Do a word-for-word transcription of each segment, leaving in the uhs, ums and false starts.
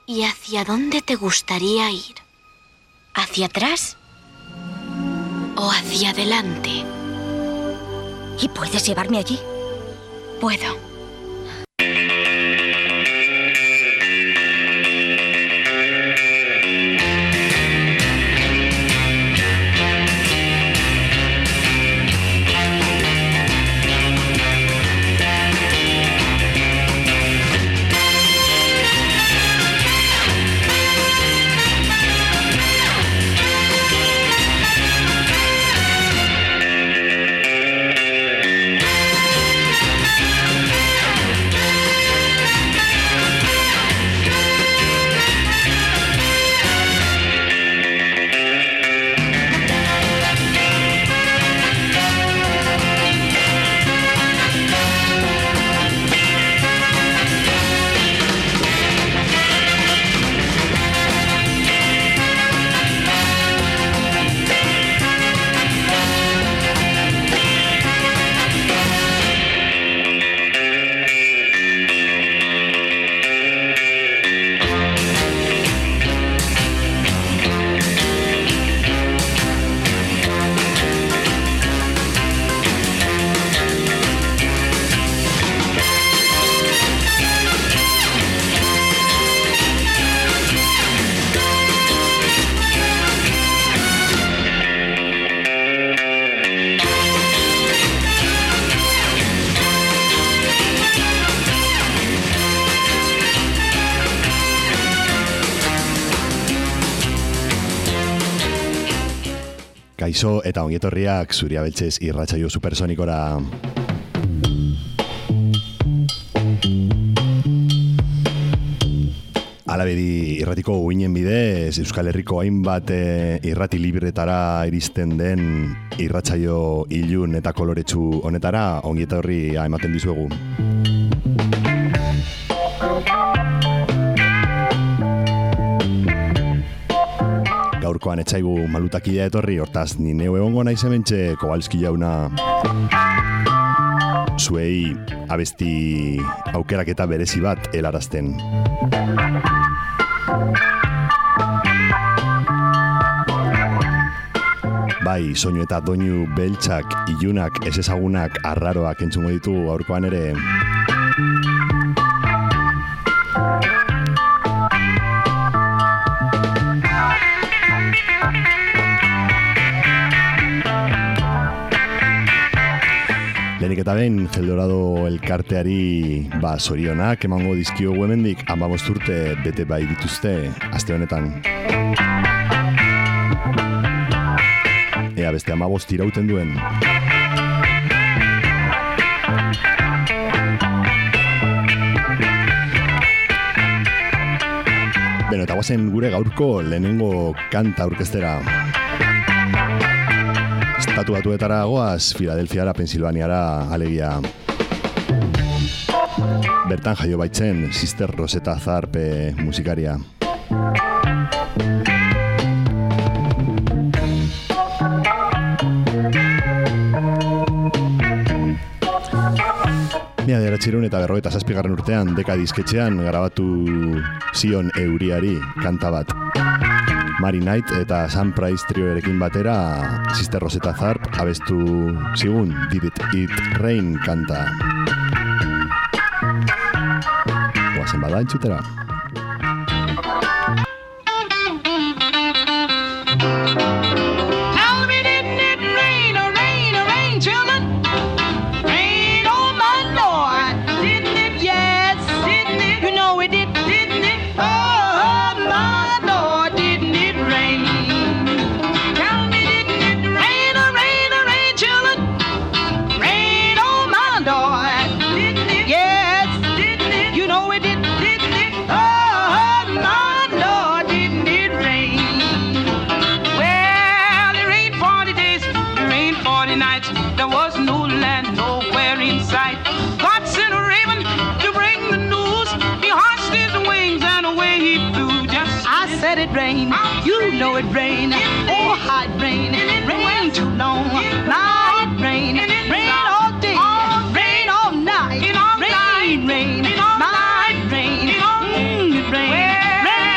¿Y hacia dónde te gustaría ir? ¿Hacia atrás o hacia adelante? ¿Y puedes llevarme allí? Puedo. Kaixo eta ongietorriak Zuria Beltzez irratsaio supersonikora. Alabedi irratiko uinen bidez, Euskal Herriko hainbat e, irrati libretara iristen den irratsaio ilun eta koloretsu honetara ongietorria ematen dizuegu. Gaurkoan etxaigu malutakila etorri, hortaz ni neu egongo naiz hementxe Kowalski jauna zuei abesti aukeraketa berezi bat helarazten. Bai, soinu eta doinu beltzak, ilunak, ez ezagunak, arraroak entzungo ditu gaurkoan ere. Lehenik eta behin, Geldorado elkarteari ba, zorionak emango dizkiogu hemendik, hamabost urte bete bai dituzte aste honetan. Ea beste hamabost irauten duen. Beno, eta guazen gure gaurko lehenengo kanta aurkeztera. Estatu Batuetara goaz, Filadelfiara, Pensilvaniara alegia. Bertan jaio baitzen Sister Rosetta Tharpe musikaria. Mila bederatziehun eta berrogeita zazpigarren urtean Deka disketxean grabatu zion euriari kanta bat. Mary Knight eta Sam Price trioerekin batera Sister Rosetta Tharpe abestu zigun Did It It Rain kanta. Oazen bada entzutera. Rain, you know it rain. Oh, how it rain, rain too long. Now it rain, rain all day, rain all night, rain, rain, night rain, mm, it rain, rain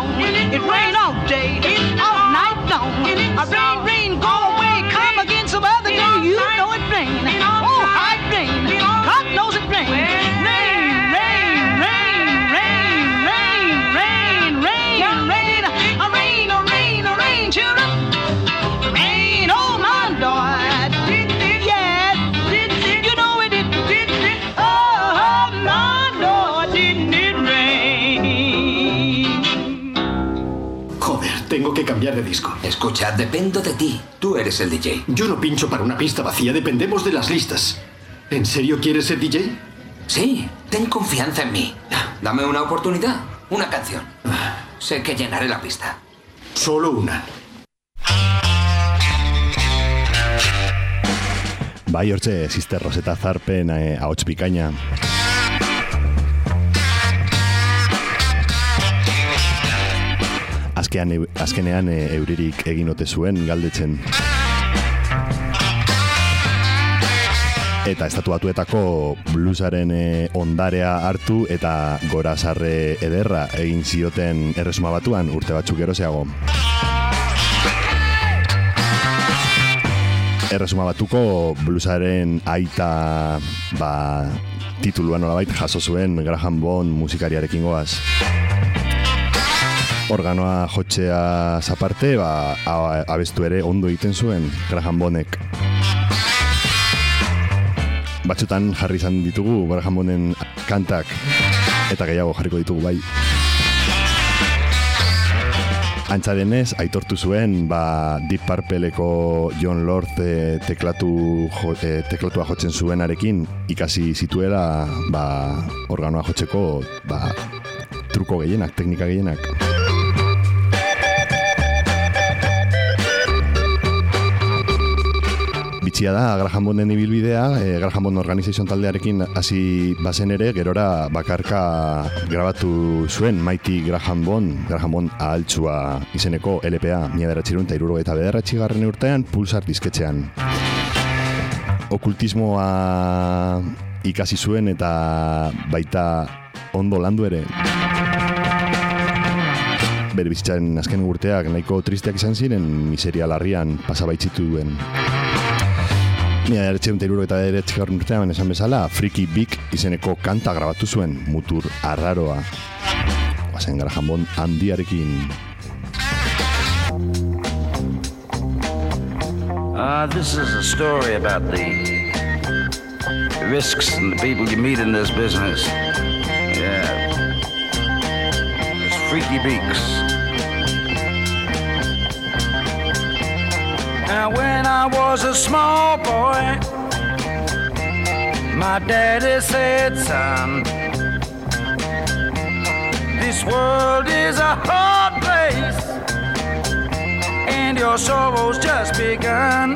long. It rain all day, all night long. A rain, rain, go away, come again some other day. You know it rain. Oh, how it rain. God knows it rain. Rain, rain, rain, rain, rain, rain, rain, rain. A rain, a rain, a rain, children. Rain, oh my Lord. Yeah, you know it did. Oh my Lord, didn't it rain? Joder, tengo que cambiar de disco. Escucha, dependo de ti. Tú eres el D J. Yo no pincho para una pista vacía, dependemos de las listas. ¿En serio quieres ser D J? Sí, ten confianza en mí. Dame una oportunidad, una canción. Sé que llenaré la pista. Solo una. Bai, hortxe, Sister Rosetta Tharpen eh, ahots bikaina. Azkean, azkenean e, euririk egin ote zuen galdetzen. Eta estatu batuetako bluesaren e, ondarea hartu eta gorazarre ederra egin zioten Erresuma Batuan urte batzuk gerozeago. Erresuma Batuko bluesaren aita ba, tituluan nolabait jaso zuen Graham Bond musikariarekin goaz. Organoa jotzea zaparte, ba, abestu ere ondo egiten zuen Graham Bondek. Batzutan jarri izan ditugu Graham Bonden kantak eta gehiago jarriko ditugu bai. Antza denez, aitortu zuen ba, Deep Purpleko John Lord e, teklatu, jo, e, teklatua jotzen zuenarekin ikasi zituela ba, organoa jotzeko ba, truko gehienak, teknika gehienak. Bitxia da, Graham Bonden ibilbidea, e, Graham Bond Organization taldearekin hasi bazen ere, gerora bakarka grabatu zuen Mighty Graham Bond, Graham Bond ahaltsua izeneko L P A, mila bederatziehun eta hirurogeita bederatzigarren urtean, Pulsar disketxean. Okultismoa ikasi zuen eta baita ondo landu ere. Bere bizitzaren azken urteak nahiko tristeak izan ziren, miseria larrian pasabaitzitu duen. Mila bederatziehun eta hirurogeita bederatzigarren urtean esan bezala, Freaky Big izeneko kanta grabatu zuen, mutur arraroa. Oazen Graham Bond handiarekin. Uh, this is a story about the risks and the people you meet in this business. Yeah. It's Freaky Beaks. Now when I was a small boy, my daddy said, son, this world is a hard place, and your sorrow's just begun.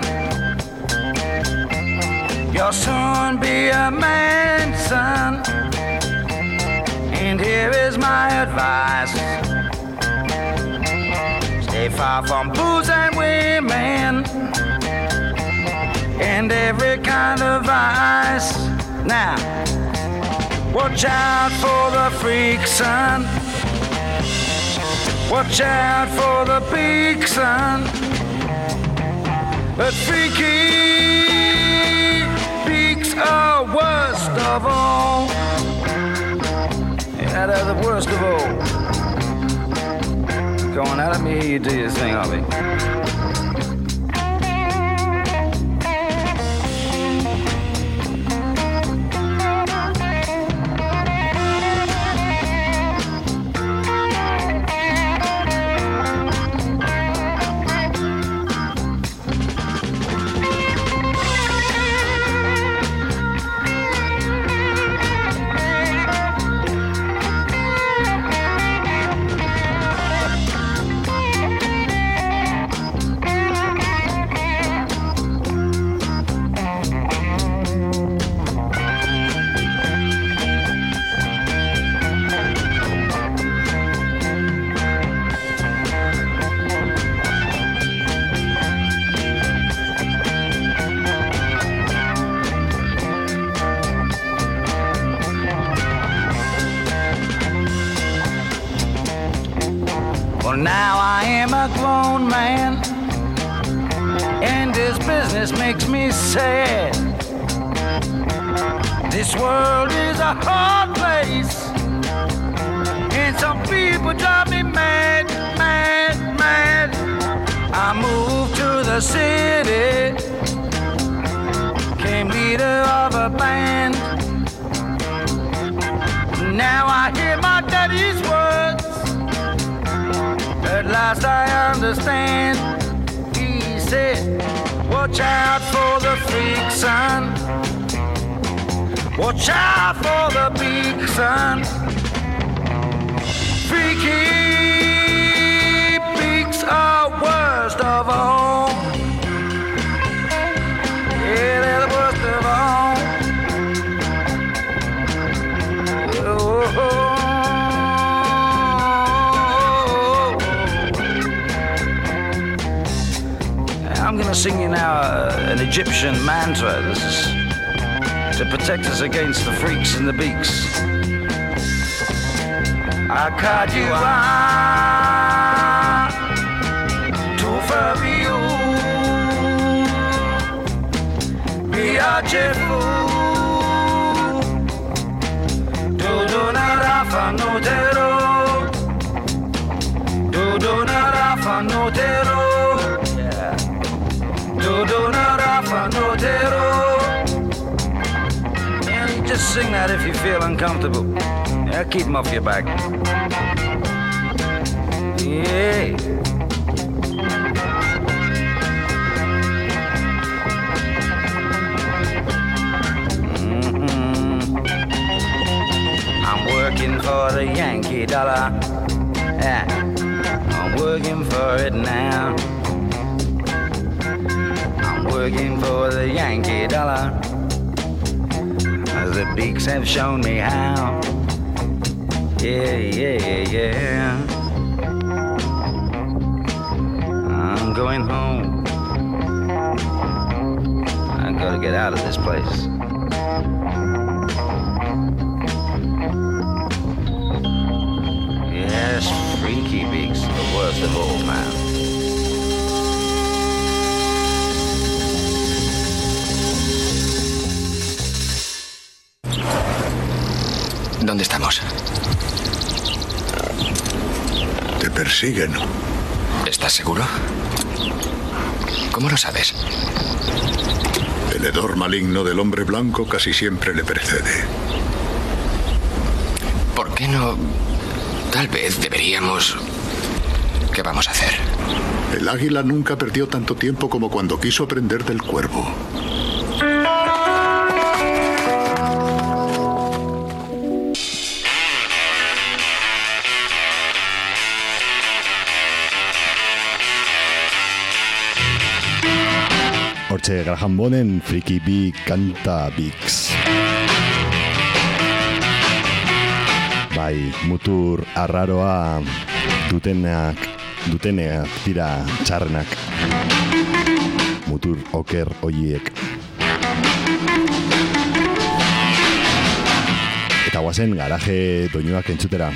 You'll soon be a man, son, and here is my advice. Stay far from booze and women and every kind of vice. Now, watch out for the freak, son. Watch out for the big son. But freaky peaks are worst of all. Yeah, they're the worst of all. Go on, let me hear you do your thing, Ollie. Well, now I am a grown man, and this business makes me sad. This world is a hard place, and some people drive me mad, mad, mad. I moved to the city, became leader of a band. Now I hear my daddy's words, at last I understand. He said, watch out for the freak, son. Watch out for the big son. Freaky peaks are worst of all. Yeah, they're the worst of all. Oh, I'm gonna sing you now uh, an Egyptian mantra. This is to protect us against the freaks and the beaks. Akajiwa Tufabiu Biachefu Dodona Rafa Notero Dodona Rafa Notero Dodona Rafa Notero. Just sing that if you feel uncomfortable. Yeah, keep them off your back. Yeah. Mm-hmm. I'm working for the Yankee dollar. Yeah, I'm working for it now. I'm working for the Yankee dollar. The beaks have shown me how. Yeah, yeah, yeah. I'm going home. I gotta get out of this place. Yes, freaky beaks are the worst of all, man. ¿Dónde estamos? Te persiguen. ¿Estás seguro? ¿Cómo lo sabes? El hedor maligno del hombre blanco casi siempre le precede. ¿Por qué no? Tal vez deberíamos... ¿Qué vamos a hacer? El águila nunca perdió tanto tiempo como cuando quiso aprender del cuervo. Hortxe Graham Bonen Freaky Bee kanta Beaks. Bai, mutur arraroa dutenak, duteneak dira txarrenak. Mutur oker oiek. Eta guazen garaje doinuak entzutera.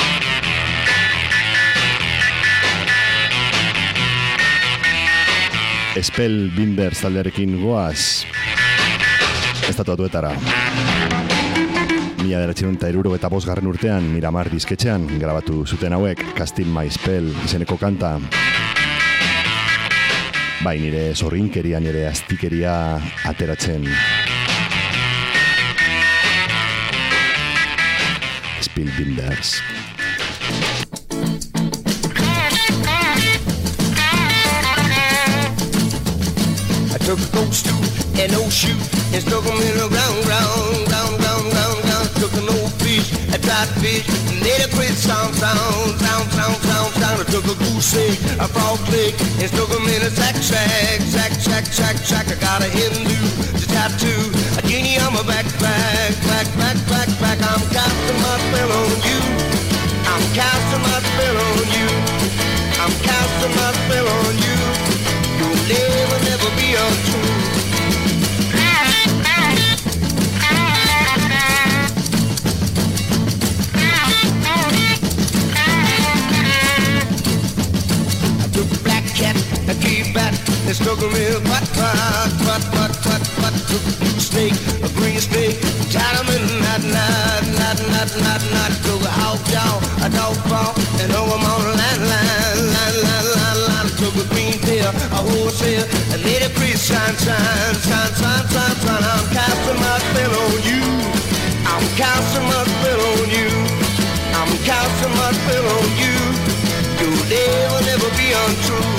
Spellbinders taldearekin goaz estatuatuetara. Mila bederatziehun eta hirurogeita bosgarren urtean Miramar disketxean grabatu zuten hauek Casting My Spell izeneko kanta. Bai, nire zorrinkeria, nire astikeria ateratzen. Spellbinders. Took a ghost tooth and no shoe and stuck them in the ground, ground, ground, ground, ground, ground. Took an old fish, a dried fish, and made a great sound, sound, sound, sound, sound, sound. I took a goose egg, a frog leg, and stuck them in a sack, sack, sack, sack, sack, sack. I got a Hindu, the tattoo, a genie on my back, back, back, back, back, back. I'm casting my spell on you. I'm casting my spell on you. I'm casting my spell on you. You'll never, never be untrue. and stuck him in a pot, pot, pot, pot, pot, pot. Took a blue snake, a green snake, tied him in a knot, knot, knot, knot, knot, knot. Took a hawk jaw, a dog paw, and hung him on a line, line, line, line, line, line. Took a green tail, a horsehair, and let it breathe, shine, shine, shine, shine, shine, shine. I'm casting my spell on you. I'm casting my spell on you. I'm casting my spell on you. You'll never, never be untrue.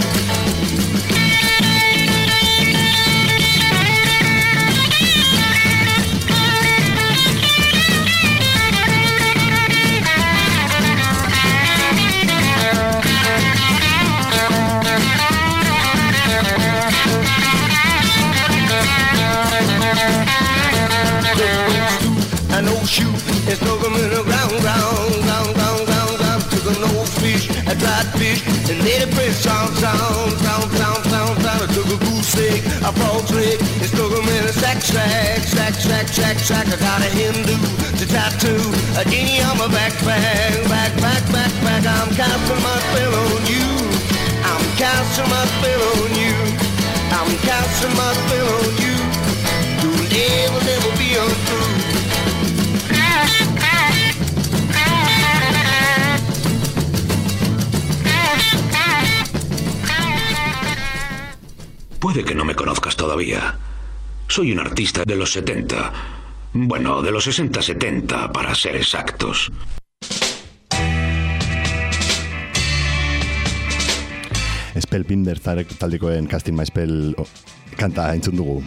An old shoe and stuck him in the ground, ground, ground, ground, ground, ground. Took an old fish, a dried fish, and let it press sound, sound, sound, sound, sound, sound. I took a goose egg, a frog's leg, and stuck him in a sack, sack, sack, sack, sack, sack. I got a Hindu to tattoo, a genie on my backpack, back, back, back, back. I'm casting my spell on you. I'm casting my spell on you. I'm casting my spell on you. You'll never, never be untrue. Puede que no me conozcas todavía. Soy un artista de los setenta. Bueno, de los sesenta setenta, para ser exactos. Spellbinder taldekoen Casting My Spell kanta entzun dugu.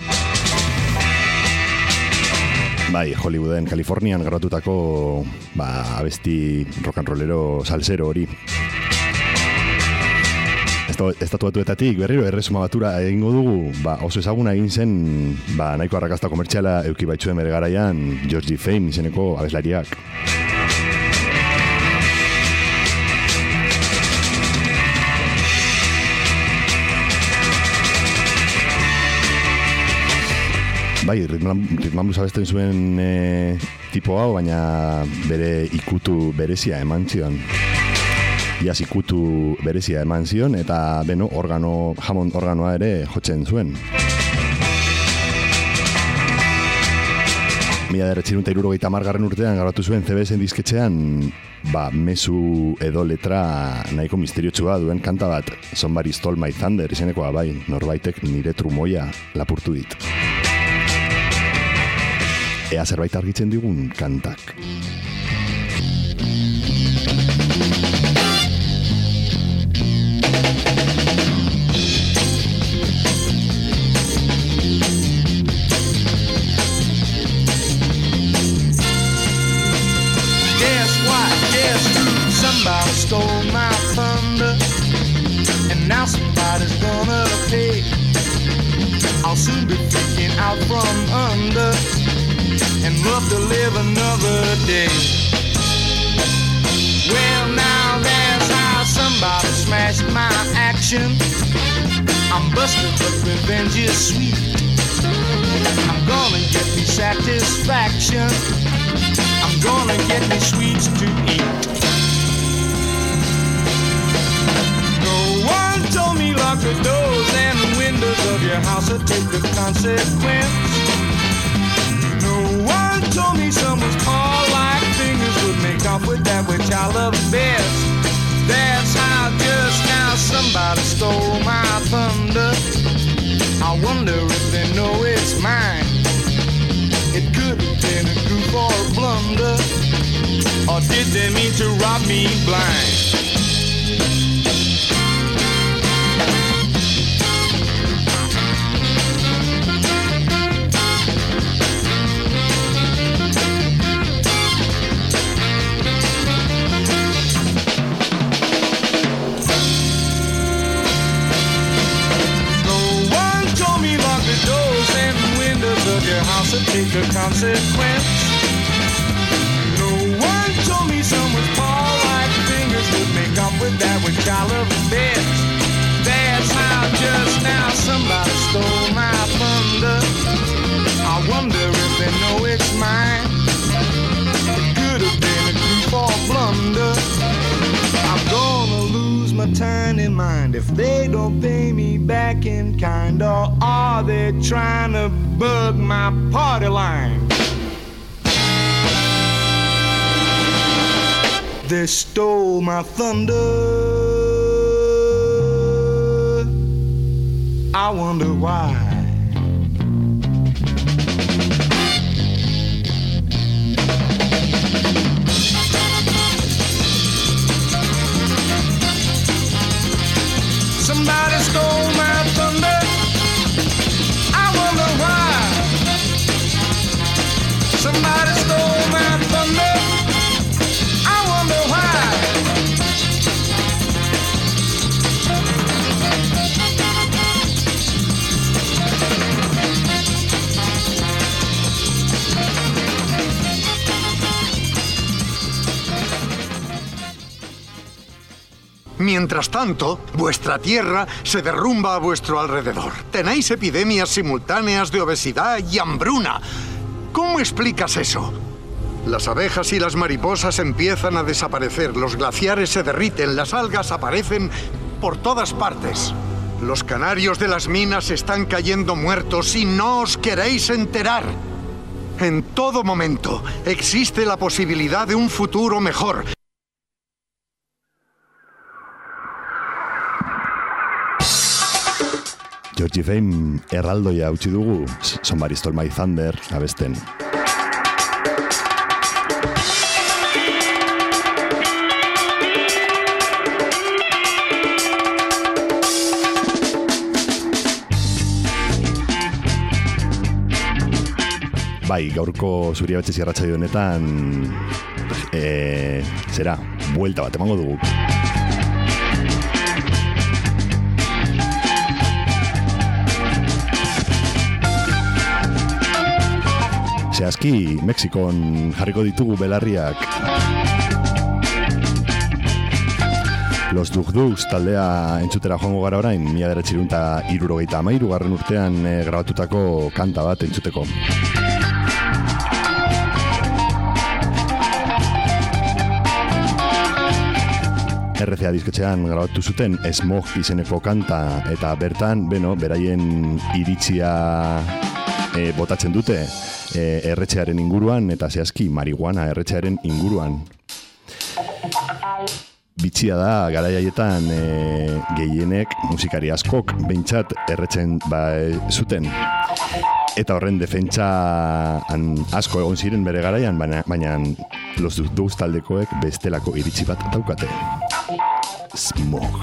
Bai, Hollywooden, Kalifornian grabatutako ba, abesti rock and rollero salsero hori. Estatu batuetatik berriro erresuma batura egingo dugu, ba, oso ezaguna egin zen ba, nahiko arrakasta komertziala euki baitzuen bere garaian Georgie Fame izeneko abeslariak. Bai, ritman blues abesten zuen e, tipo hau, baina bere ikutu berezia eman zion. Iaz ikutu berezia eman zion, eta beno, organo, Hammond organoa ere jotzen zuen. Mila derretxirunta irurogeita margarren urtean grabatu zuen C B S-en disketxean, ba, mezu edo letra nahiko misteriotsua duen kanta bat, Somebody Stole My Thunder izenekoa, bai, norbaitek nire trumoia lapurtu dit. Ea zerbait argitzen digun kantak. Somebody stole my thunder, and now somebody's gonna pay. I'll soon be freaking out from under, and love to live another day. Well, now that's how somebody smashed my action. I'm busted, but revenge is sweet. I'm gonna get me satisfaction. I'm gonna get me sweets to eat. Told me lock the doors and the windows of your house or take the consequence. No one told me someone's paw-like fingers would make off with that which I love best. That's how just now somebody stole my thunder. I wonder if they know it's mine. It could have been a goof or a blunder, or did they mean to rob me blind? Take the consequence. No one told me someone's paw-like fingers would make up with that which I love best. That's how just now somebody stole my thunder. I wonder if they know it's mine. It could have been a goof or blunder. I'm gonna lose my time. money mind if they don't pay me back in kind? Or are they trying to bug my party line? They stole my thunder. I wonder why. Somebody stole my thunder. I wonder why. Somebody stole my thunder. I wonder why. Mientras tanto, vuestra tierra se derrumba a vuestro alrededor. Tenéis epidemias simultáneas de obesidad y hambruna. ¿Cómo explicas eso? Las abejas y las mariposas empiezan a desaparecer, los glaciares se derriten, las algas aparecen por todas partes. Los canarios de las minas están cayendo muertos y no os queréis enterar. En todo momento existe la posibilidad de un futuro mejor. Georgie Fame erraldoia utzi dugu, Somebody Stole My Thunder abesten. Bai, gaurko Zuria Betxe zirratsaio honetan e, zera, buelta bat emango dugu. Zehazki, Mexikon jarriko ditugu belarriak. Los Dug Dugs taldea entzutera joango gara orain, mila bederatziehun eta hirurogeita hamairu garren urtean e, grabatutako kanta bat entzuteko. R C A disketxean grabatu zuten Smog izeneko kanta, eta bertan, beno, beraien iritzia e, botatzen dute e, erretxearen inguruan, eta zehazki marihuana erretxearen inguruan. Bitxia da, garai haietan e, gehienek musikari askok behintzat erretzen ba, e, zuten. Eta horren defentsa asko egon ziren bere garaian, baina, baina Los Dug Dugs taldekoek bestelako iritzi bat daukate. Smog.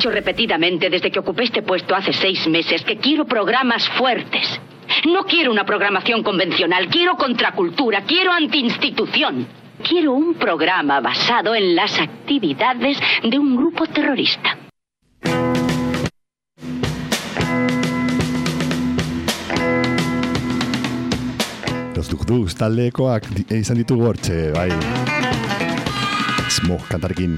dicho repetidamente desde que ocupé este puesto hace seis meses que quiero programas fuertes. No quiero una programación convencional, quiero contracultura, quiero antiinstitución. Quiero un programa basado en las actividades de un grupo terrorista. Los Duk Duks taldekoak izan ditugu hortxe, bai. Smog kantarekin.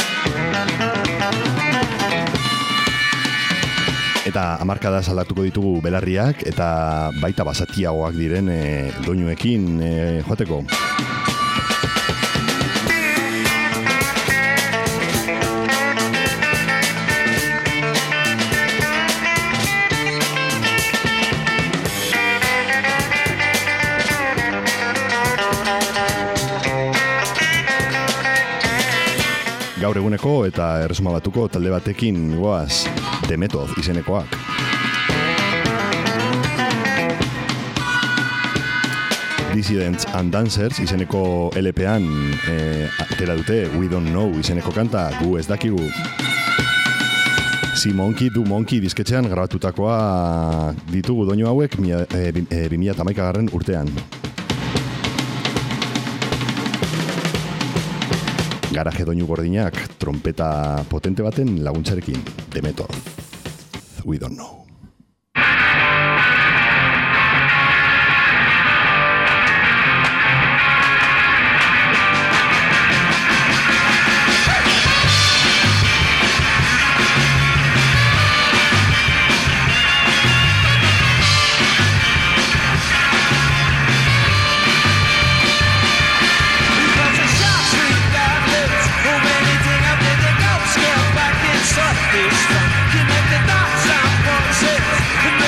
Eta hamarkadaz aldatuko ditugu belarriak eta baita basatiagoak diren e, doinuekin e, joateko. Gaur eguneko eta erresuma batuko talde batekin goaz, The Method izenekoak. Dissidents and Dancers izeneko L P-an e, atera dute We Don't Know izeneko kanta, gu ez dakigu. Si Monkey Do Monkey disketxean grabatutakoa ditugu doinu hauek bi mila hamaikagarren urtean. Garaje doinu gordinak, trompeta potente baten laguntzarekin. The Method. We Don't Know. Connect the dots, I'm one six.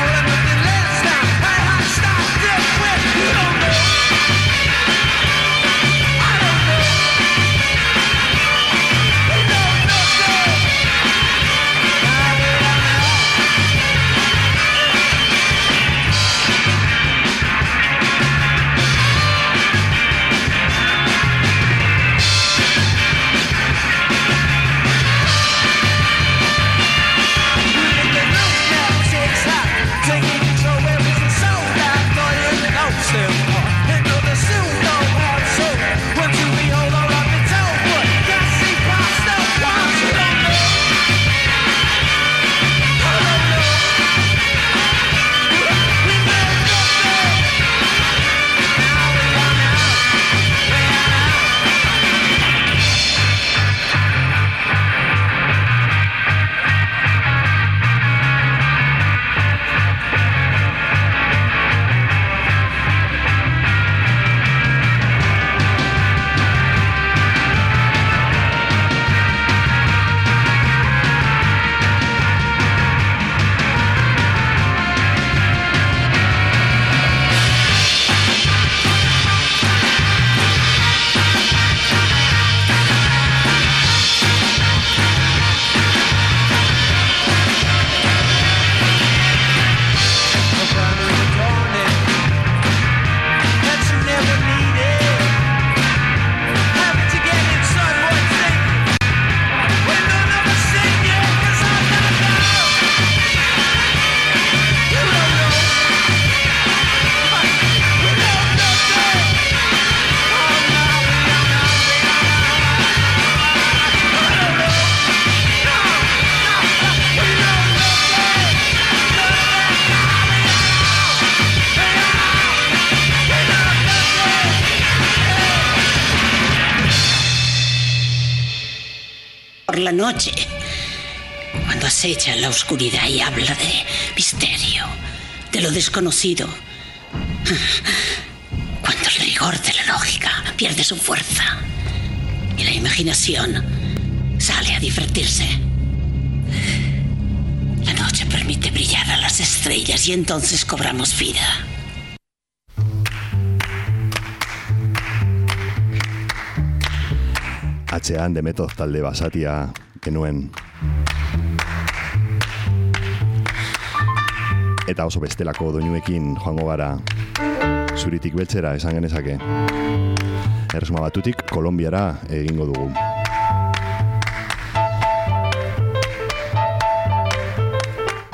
por la noche, cuando acecha en la oscuridad y habla de misterio, de lo desconocido, cuando el rigor de la lógica pierde su fuerza y la imaginación sale a divertirse. La noche permite brillar a las estrellas y entonces cobramos vida. Atzean The Method talde basatia genuen. Eta oso bestelako doinuekin joango gara zuritik beltzera esan genezake. Erresuma Batutik Kolonbiara egingo dugu.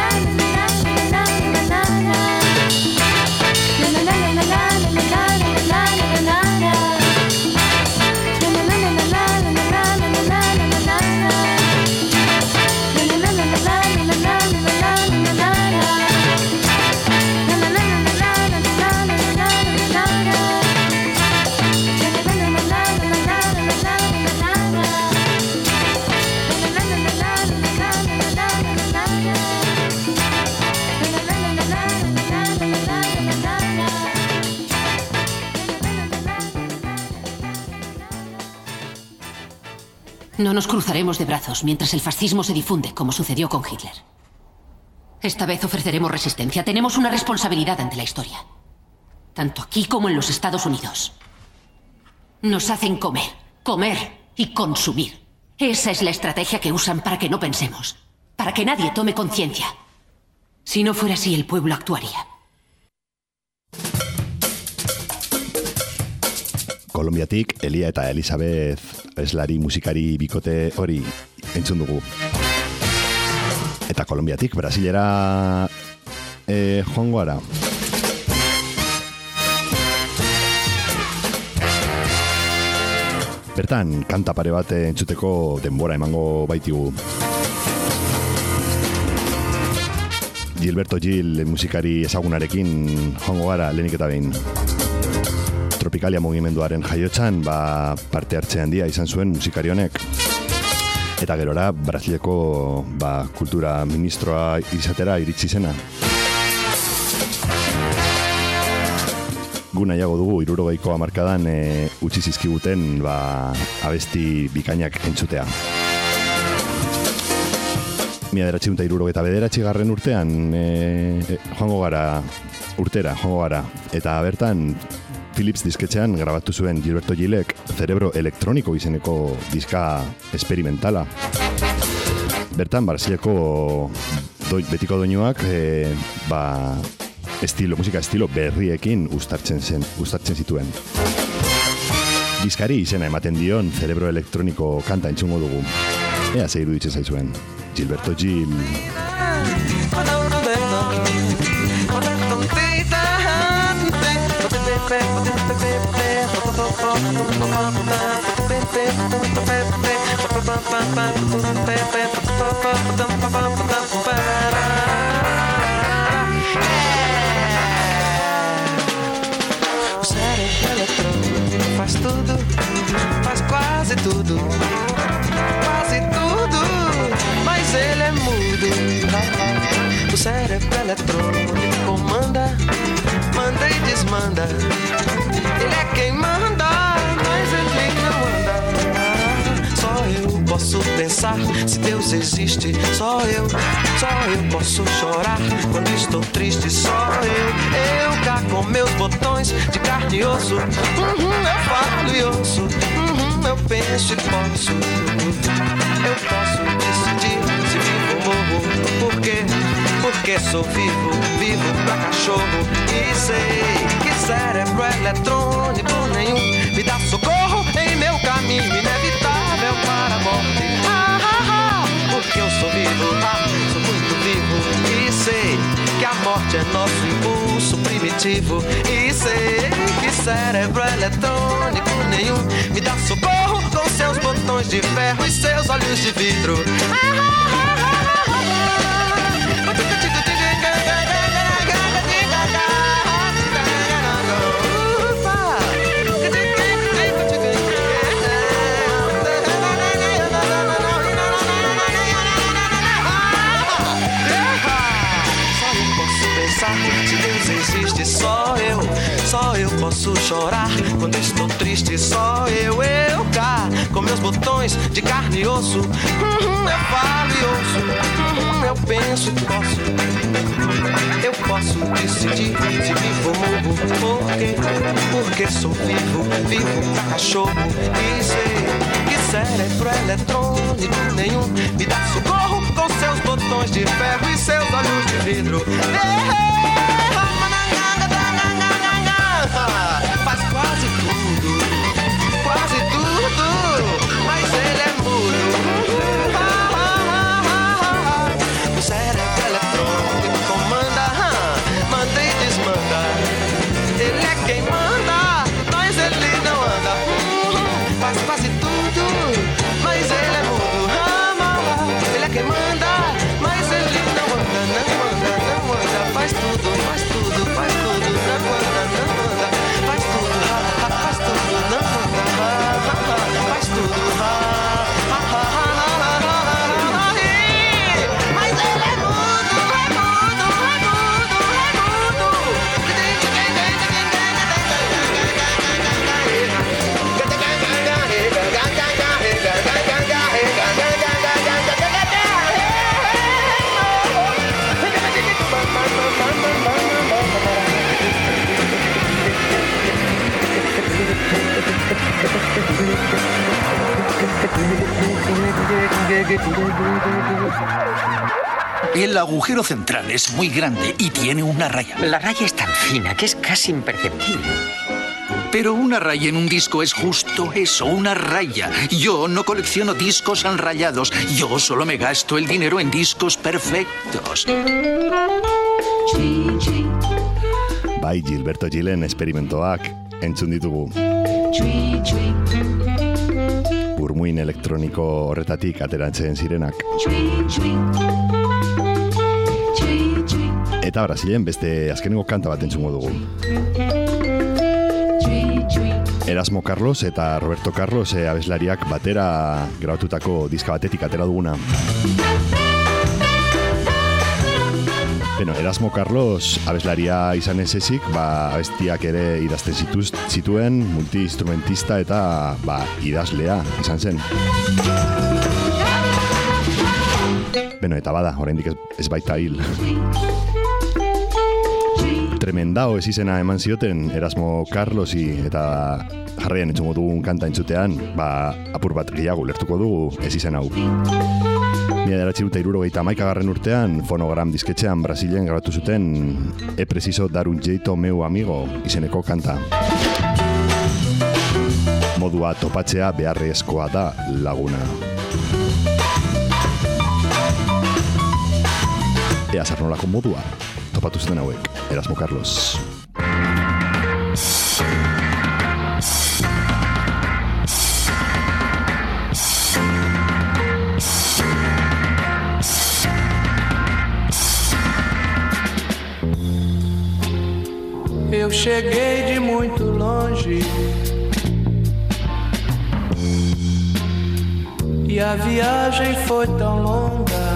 No nos cruzaremos de brazos mientras el fascismo se difunde, como sucedió con Hitler. Esta vez ofreceremos resistencia. Tenemos una responsabilidad ante la historia. tanto aquí como en los Estados Unidos. Nos hacen comer, comer y consumir. Esa es la estrategia que usan para que no pensemos, para que nadie tome conciencia. Si no fuera así, el pueblo actuaría. Kolonbiatik Elia eta Elizabeth abeslari musikari bikote hori entzun dugu. Eta Kolonbiatik Brasilera eh, joango gara. Bertan, kanta pare bat entzuteko denbora emango baitigu. Gilberto Gil musikari ezagunarekin joango gara lehenik eta behin. Tropikalia mugimenduaren jaiotzan ba, parte hartze handia izan zuen musikari honek. Eta gerora, Brasileko ba, kultura ministroa izatera iritsi zena. Gu nahiago dugu hirurogeiko hamarkadan e, utzi zizkiguten ba, abesti bikainak entzutea. Mila bederatziehun eta hirurogeita bederatzi garren urtean e, e, joango gara urtera, joango gara. Eta bertan Philips disketxean grabatu zuen Gilberto Gilek Cerebro Elektroniko izeneko diska esperimentala. Bertan, Brasileko doi, betiko doinuak e, ba, estilo, musika estilo berriekin uztartzen zen, uztartzen zituen. Diskari izena ematen dion Cerebro Elektroniko kanta entzungo dugu. Ea ze iruditzen zaizuen. Gilberto Gil. O cérebro eletrônico faz tudo, faz quase tudo, quase tudo, mas ele é mudo. O cérebro eletrônico comanda, manda e desmanda. Ele é quem manda, mas ele não manda. Só eu posso pensar se Deus existe. Só eu, só eu posso chorar quando estou triste. Só eu, eu cá com meus botões de carne e osso. Uhum, eu falo e ouço, uhum, eu penso e posso. Eu posso decidir se vivo ou morro. Por quê? Porque sou vivo, vivo pra cachorro. E sei que cérebro eletrônico nenhum me dá socorro em meu caminho inevitável para a morte. Ah, ah, ah, porque eu sou vivo, ah, sou muito vivo. E sei que a morte é nosso impulso primitivo. E sei que cérebro eletrônico nenhum me dá socorro com seus botões de ferro e seus olhos de vidro. Ah, ah, ah, ah, ah. Se Deus existe, só eu, só eu posso chorar quando estou triste. Só eu, eu cá, com meus botões de carne e osso. Uhum, eu falo e ouço, uhum, eu penso e posso. Eu posso decidir se vivo ou morro. Por quê? Porque sou vivo, vivo pra cachorro. E sei que cérebro eletrônico nenhum me dá socorro com seus botões de ferro e seus olhos de vidro. Faz quase tudo, quase tudo, mas ele é mudo. O cérebro eletrônico comanda, manda e desmanda. Ele é quem manda, mas ele não anda. Faz quase tudo, mas ele é mudo. Ele é quem manda, mas ele não anda, não anda, não anda. Faz tudo. El agujero central es muy grande y tiene una raya. La raya es tan fina que es casi imperceptible. Pero una raya en un disco es justo eso, una raya. Yo no colecciono discos enrayados. Yo solo me gasto el dinero en discos perfectos. Bai, Gilberto Gilen esperimentoak entzun ditugu. Burmuin elektroniko horretatik ateratzen zirenak. Eta Brasilen beste azkenengo kanta bat entzungo dugu. Erasmo Carlos eta Roberto Carlos e, abeslariak batera grabatutako diska batetik atera duguna. Bueno, Erasmo Carlos abeslaria izan ez ezik, ba, abestiak ere idazten zituz, zituen, multi-instrumentista eta ba, idazlea izan zen. Bueno, eta bada, oraindik ez, ez baita hil. Tremendao ez izena eman zioten Erasmo Carlosi eta jarraian entzungo dugun kanta entzutean, ba, apur bat gehiago lertuko dugu ez izen hau. Mila bederatziehun eta hirurogeita hamaikagarren urtean Fonogram disketxean Brasilen grabatu zuten E preciso dar un jeito meu amigo izeneko kanta. Modua topatzea beharrezkoa da laguna. Ea zer nolako modua topatu zuten hauek, Erasmo Carlos. Eu cheguei de muito longe e a viagem foi tão longa,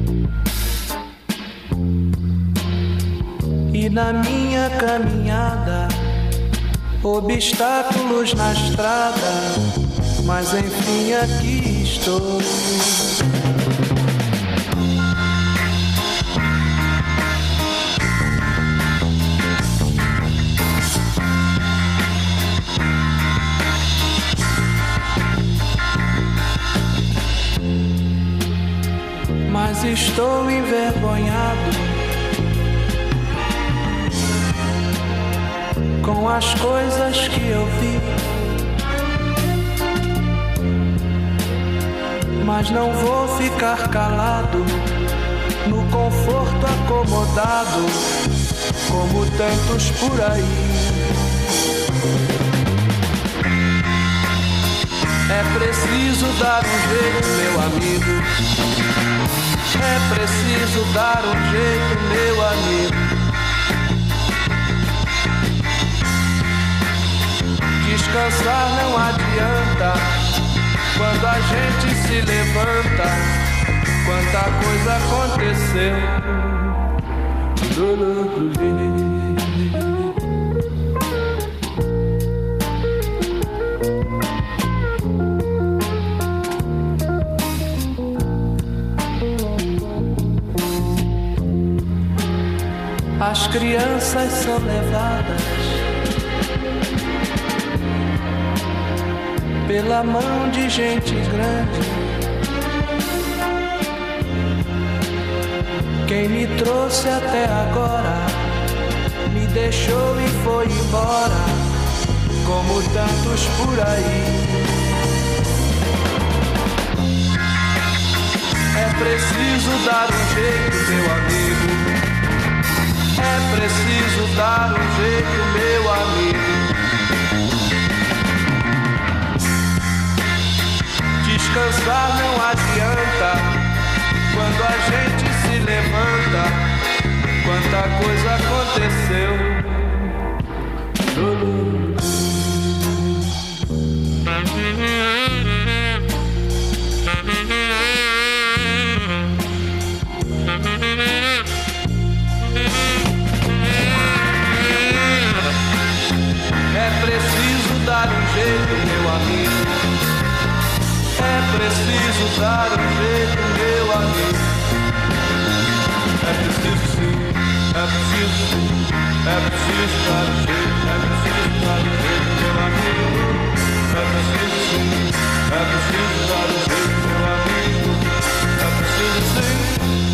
e na minha caminhada obstáculos na estrada, mas enfim aqui estou. Mas estou envergonhado com as coisas que eu vi, mas não vou ficar calado no conforto acomodado como tantos por aí. É preciso dar um jeito, meu amigo. É preciso dar um jeito, meu amigo. Descansar não adianta quando a gente se levanta. Quanta coisa aconteceu. As crianças são levadas pela mão de gente grande. Quem me trouxe até agora me deixou e foi embora, como tantos por aí. É preciso dar um jeito, meu amigo. É preciso dar um jeito, meu amigo. Descansar não adianta quando a gente se levanta. Quanta coisa aconteceu. É preciso dar um jeito, meu amigo. É preciso dar um jeito, meu amigo. É preciso sim, é preciso sim. É preciso dar um jeito, é preciso dar um jeito, meu amigo. É preciso sim, é preciso dar um jeito, meu amigo.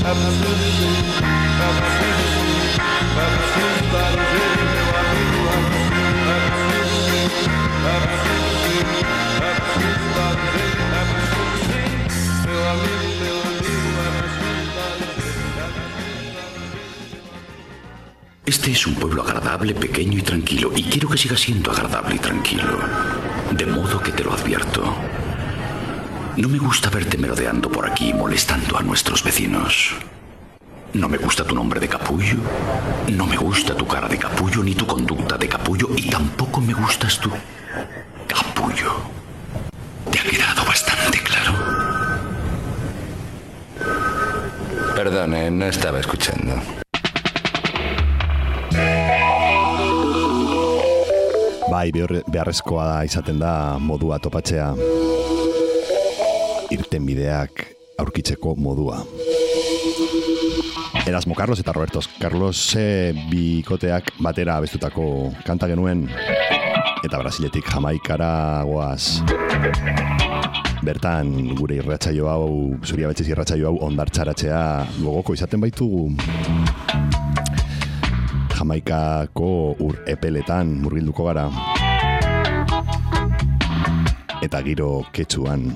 Este es un pueblo agradable, pequeño y tranquilo, y quiero que siga siendo agradable y tranquilo. De modo que te lo advierto. No me gusta verte merodeando por aquí molestando a nuestros vecinos. No me gusta tu nombre de capullo, no me gusta tu cara de capullo ni tu conducta de capullo y tampoco me gustas tú. Capullo. ¿Te ha quedado bastante claro? Perdone, no estaba escuchando. Bai, beharrezkoa da izaten da modua topatzea. Irtenbideak aurkitzeko modua. Erasmo Carlos eta Roberto Carlos e, bikoteak batera abestutako kanta genuen eta Brasiletik Jamaikara goaz. Bertan gure irratsaio hau, Zuria Beltzez irratsaio hau ondartzaratzea gogoko izaten baitugu. Jamaikako ur epeletan murgilduko gara. Eta giro ketsuan.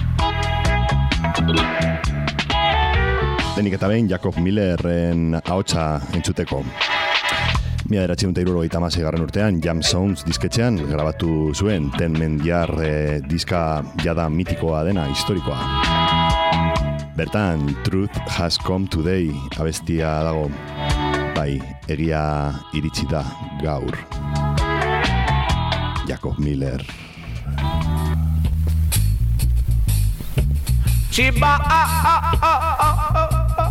Denik eta behin, Jacob Millerren ahotsa entzuteko. Mila bederatziehun eta hirurogeita hamasei garren urtean, Jam Sounds disketxean grabatu zuen Ten Men Jar e, diska jada mitikoa dena, historikoa. Bertan, Truth Has Come Today abestia dago. Bai, egia iritsi da gaur. Jacob Miller. Chiba ah ah ah ah ah.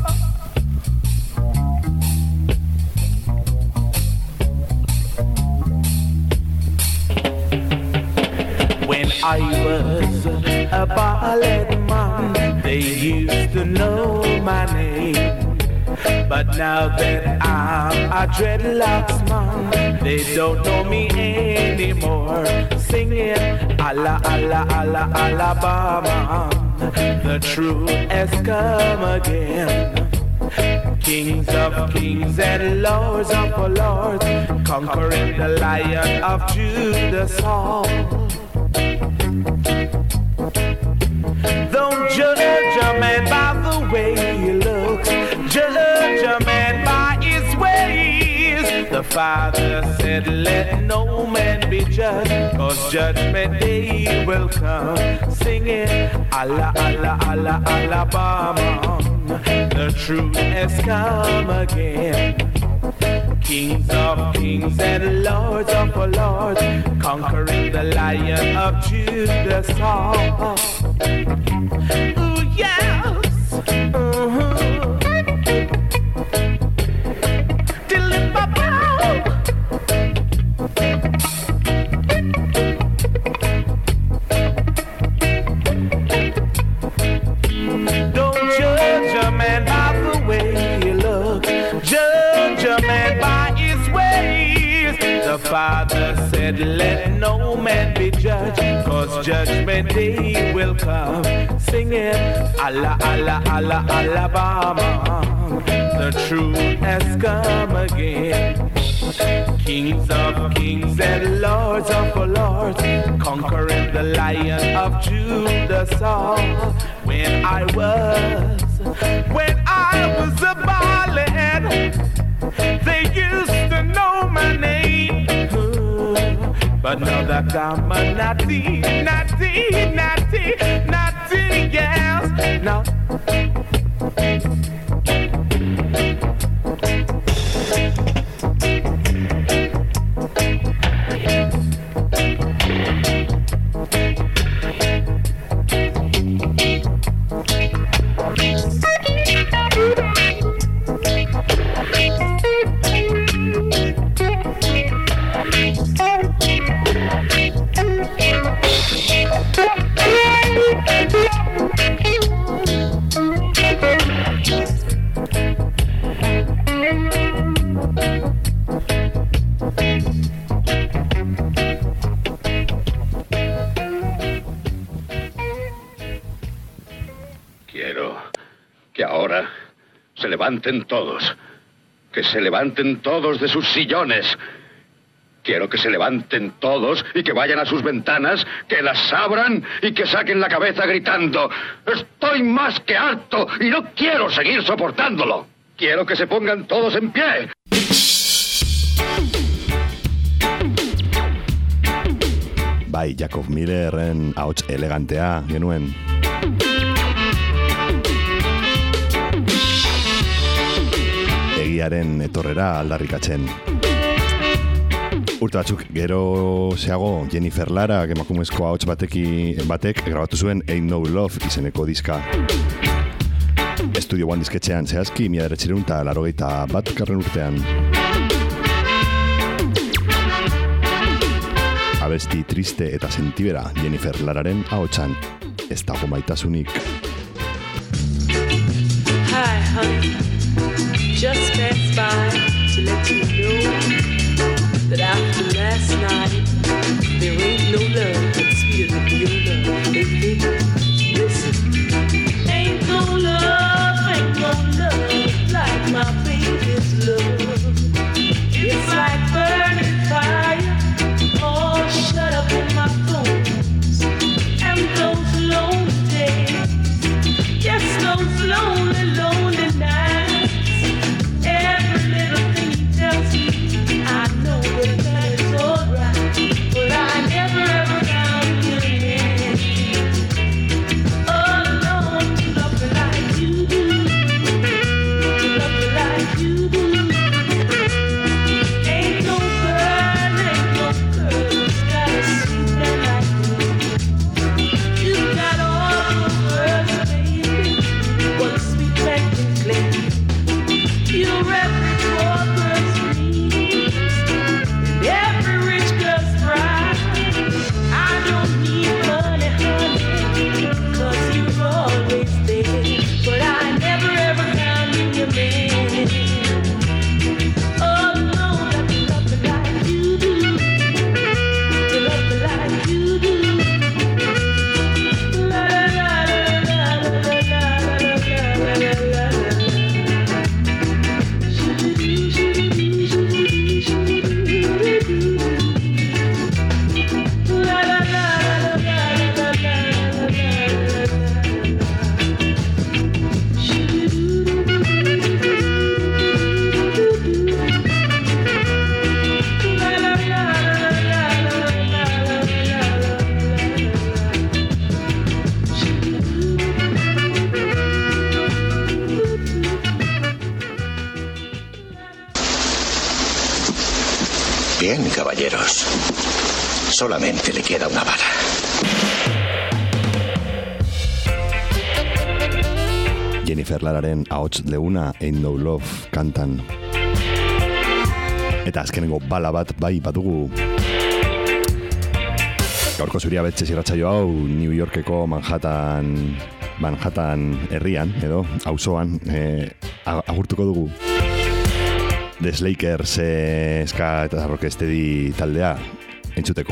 When I was a ballet man, they used to know my name. But now that I'm a dreadlocks man, they don't know me anymore. Singing alla alla alla Alabama, the truth has come again. Kings of kings and lords of lords, conquering the Lion of Judah Saul. Don't judge a man by the way he looks, judge a man by his ways. The Father said, let no man be judged, cause judgment day will come. Singing, Allah, Allah, Allah, Alabama, the truth has come again. Kings of kings and lords of lords, conquering the Lion of Judah Saul. Ooh, yes. Uh-huh. Don't judge a man by the way he looks, judge a man by his ways. The Father said, let no man be judged, cause judgment day will come. Singing, Allah, Allah, Allah, Alabama, the truth has come again. Kings of kings and lords of lords, conquering the Lion of Judah Saul. When I was, when I was a ballad, they used to know my name. But now that I'm a natty, natty, natty, natty, yes, now. levanten todos. Que se levanten todos de sus sillones. Quiero que se levanten todos y que vayan a sus ventanas, que las abran y que saquen la cabeza gritando: ¡estoy más que harto y no quiero seguir soportándolo! Quiero que se pongan todos en pie. Bai, Jacob Millerren ahots elegantea genuen. Egiaren etorrera aldarrikatzen. Urte batzuk gero zeago Jennifer Lara, emakumezko ahots bateki batek grabatu zuen Ain't No Love izeneko diska. Estudio One disketxean zehazki mila bederatziehun eta laurogeita bat garren urtean. Abesti triste eta sentibera Jennifer Lararen ahotsan, ez dago maitasunik. Hi, honey, just passed by to let you know that after last night there ain't no love that's sweeter than your love, baby. Listen, ain't no love, ain't no love like my baby's love. It's like burning fire, all shut up in my bones, and those lonely days, yes, those lonely, lonely nights. Every little thing he tells me, I know that that is alright, but I never ever found you again. Alone to love me like you do, to love me like you do. Ain't no girl, ain't no girl who's got a secret like me. You got all the words, baby, what a sweet man can claim. You're every poor girl's dream, and every rich girl's pride. I don't need money, honey, 'cause you're always there, but I never ever found you your man. Oh no, not to love me like you do, to love me like you do. La la la la la la la la la la la. Bien, caballeros. Solamente le queda una bala. Jennifer Lararen ahots leuna Ain't No Love kantan. Eta azkenengo bala bat bai badugu. Gaurko zuria betxe irratsaio hau New Yorkeko Manhattan Manhattan herrian edo auzoan eh, agurtuko dugu. The Slakers eh, ska eta rocksteady taldea entzuteko.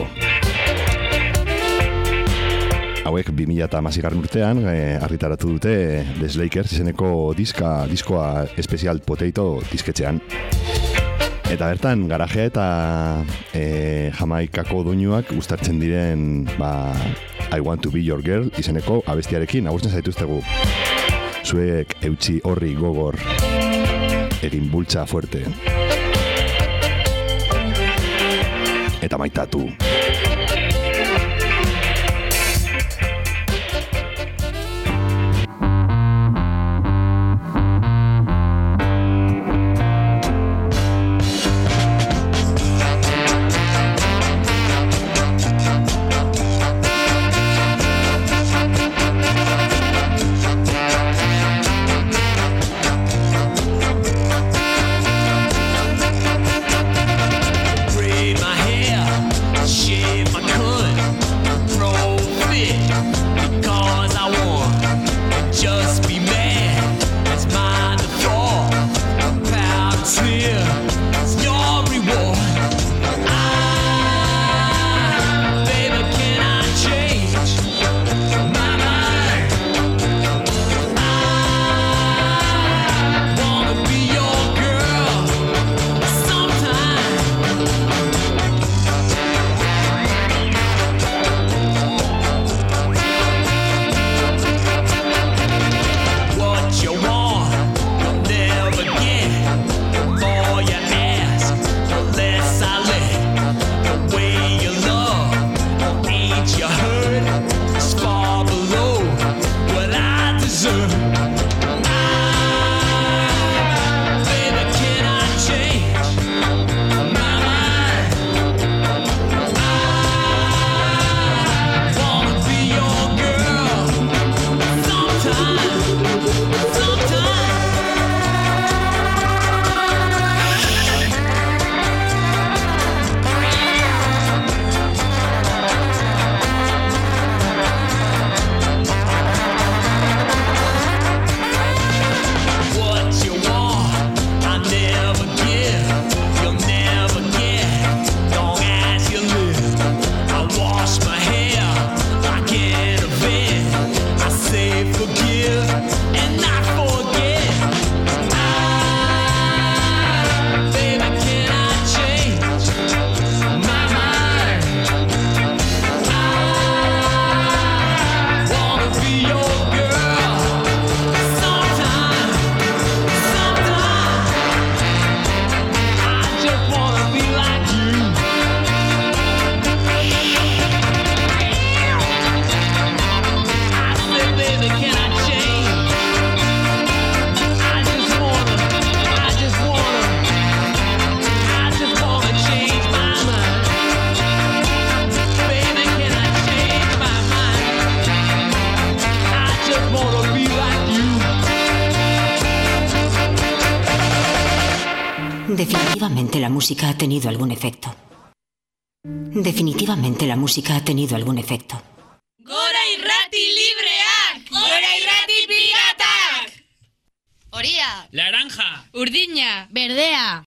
Hauek bi mila hamaseigarren urtean eh, argitaratu dute The Slakers izeneko diska, diskoa Special Potato disketxean. Eta bertan garajea eta eh, Jamaikako doinuak uztartzen diren ba, I Want To Be Your Girl izeneko abestiarekin agurtzen zaituztegu. Zuek eutxi horri gogor egin bultza fuerte eta maitatu. Braid my hair, shave my Definitivamente la música ha tenido algún efecto. Definitivamente la música ha tenido algún efecto. Gora irrati libreak! Gora irrati piratak! Horia. Laranja. Urdina. Berdea.